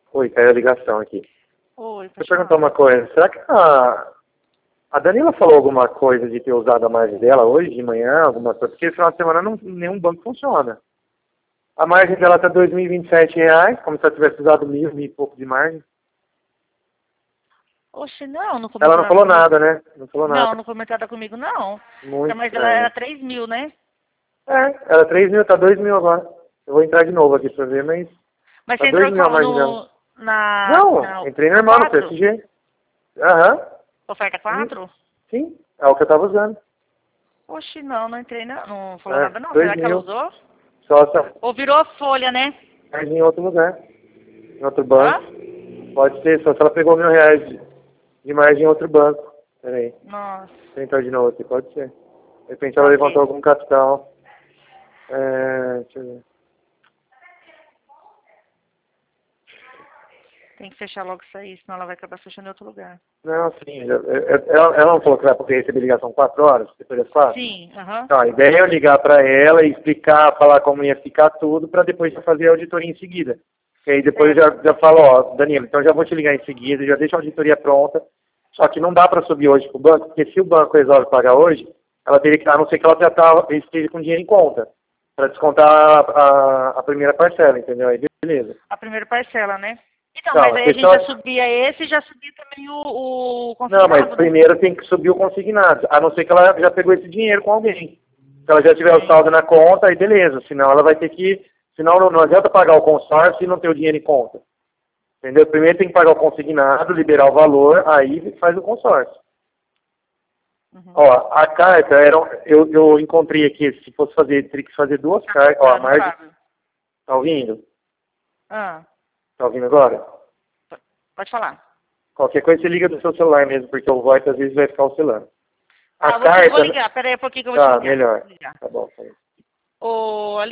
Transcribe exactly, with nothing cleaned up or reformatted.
Oi, caiu a ligação aqui. Oi, Deixa eu perguntar uma coisa. Será que a, a Danila falou alguma coisa de ter usado a margem dela hoje de manhã, alguma coisa? Porque esse final de semana não, nenhum banco funciona. A margem dela está dois mil e vinte e sete reais, como se ela tivesse usado mil, mil e pouco de margem. Oxe, não, não Ela comentou não nada falou comigo. nada, né? Não falou Não, nada. não comentou nada comigo, não. Muito Mas ela era estranho. três mil, né? É, era três mil, tá dois mil agora. Eu vou entrar de novo aqui pra ver, mas Mas tá você dois entrou mil a qual? margem dela. No, na, Não, na entrei no normal no quatro? P S G. Aham. Oferta Sim, quatro? sim, é o que eu tava usando. Oxe, não, não entrei, não. Não falou É, nada, não. dois Será que ela mil. usou? Só essa Ou virou folha, né? margem em outro lugar, em outro Hã? banco. Pode ser, só se ela pegou mil reais de, de margem em outro banco. Pera aí, Nossa, vou entrar de novo aqui, pode ser. De repente ela tá levantou ok. algum capital. É, deixa eu ver. Tem que fechar logo isso aí, senão ela vai acabar fechando em outro lugar. Não, sim, já- é- é- ela, ela não falou que vai poder receber ligação quatro horas, depois das quatro? Sim, aham. Então, a ideia é eu ligar para ela e explicar, falar como ia ficar tudo, para depois já fazer a auditoria em seguida. E aí depois eu Certo. já, já falo, ó, Danilo, então já vou te ligar em seguida, já deixa a auditoria pronta. Só que não dá para subir hoje para o banco, porque se o banco resolve pagar hoje, ela teria que, a não ser que ela já tá, esteja com dinheiro em conta, para descontar a, a, a primeira parcela, entendeu? Aí beleza. A primeira parcela, né? Então, Não, mas a aí a gente já questão, subia esse e já subia também o, o não, mas consignado, né? primeiro tem que subir o consignado, a não ser que ela já pegou esse dinheiro com alguém. Se ela já tiver o Sim. saldo na conta, aí beleza. Senão ela vai ter que. Senão não, não adianta pagar o consórcio e não ter o dinheiro em conta. Entendeu? Primeiro tem que pagar o consignado, liberar o valor, aí faz o consórcio. Uhum. Ó, a carta era. Eu, eu encontrei aqui, se fosse fazer, teria que fazer duas Tá cartas. Ó, a cortando, margem. Fábio. Tá ouvindo? Ah, Tá ouvindo agora? p- pode falar. Qualquer coisa você liga do seu celular mesmo, porque o voice às vezes vai ficar oscilando. A Ah, eu vou, te, vou carta. ligar. Pera aí um pouquinho que eu vou te Tá, ligar. melhor. Vou ligar. Tá bom. Tá bom. Ô,